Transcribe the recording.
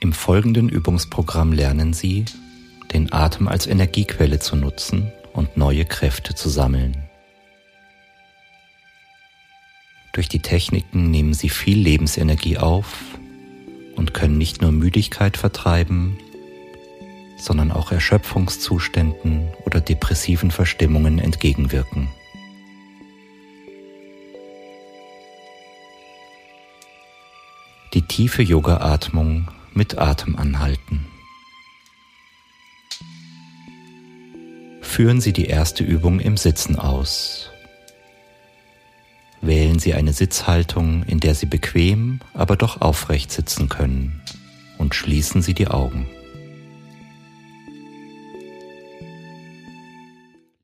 Im folgenden Übungsprogramm lernen Sie, den Atem als Energiequelle zu nutzen und neue Kräfte zu sammeln. Durch die Techniken nehmen Sie viel Lebensenergie auf und können nicht nur Müdigkeit vertreiben, sondern auch Erschöpfungszuständen oder depressiven Verstimmungen entgegenwirken. Die tiefe Yoga-Atmung mit Atem anhalten. Führen Sie die erste Übung im Sitzen aus. Wählen Sie eine Sitzhaltung, in der Sie bequem, aber doch aufrecht sitzen können, und schließen Sie die Augen.